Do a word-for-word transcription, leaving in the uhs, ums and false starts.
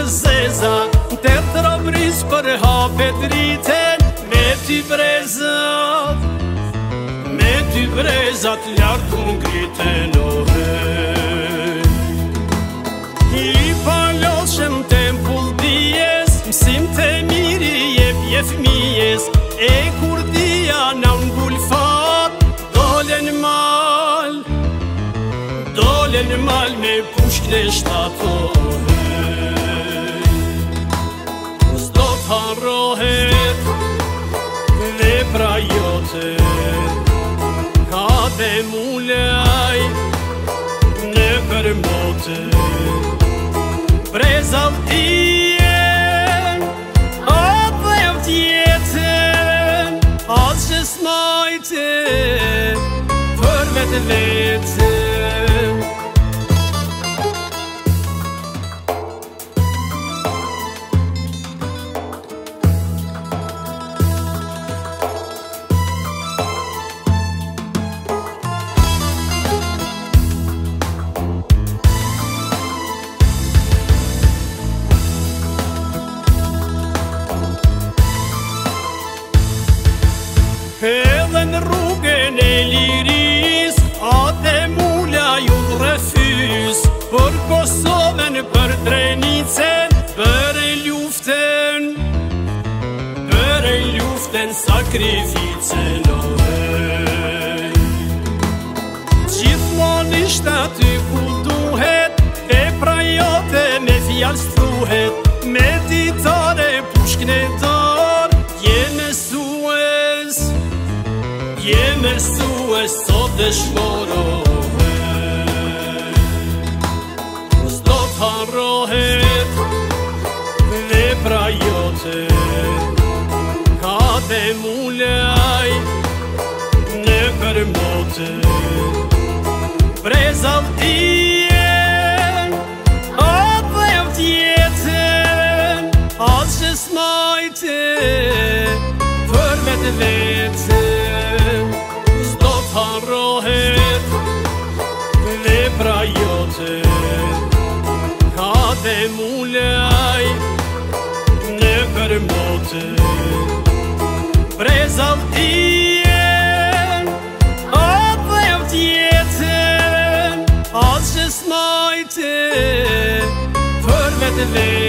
zeza Te trobris për hapet riten Me ty brezat Me ty brezat lartë ngriten o hej I paloshem tempull dijes Msim të miri jep je fmijes E kur dia na ngull fat Dolen mal Dolen mal me pushk në shtato Zdo t'harrohet Dhe pra jote Ka dhe mulaj Në përmote Breza vdijen A dhe vdjeten As që smajte Për vetë vete Edhe në rrugën e liris A dhe mula ju refys Për Kosovën, për Drenicën Për e luften Për e luften sakrificën o hej Gjithmon ishte aty ku duhet E pra jote me fjall struhet Me ditare pushknetar Jene sues Jeme su e sot dhe shmorohet Zdo t'harrohet Dhe pra jote Ka dhe mulaj Në përmote Breza vdijen A dhe vdjeten As që smajte Për vetë vete Harrohet Dhe pra jote Ka dhe mulaj Në përmote Breza vdijen A dhe vdjeten As që smajte Për vetë vete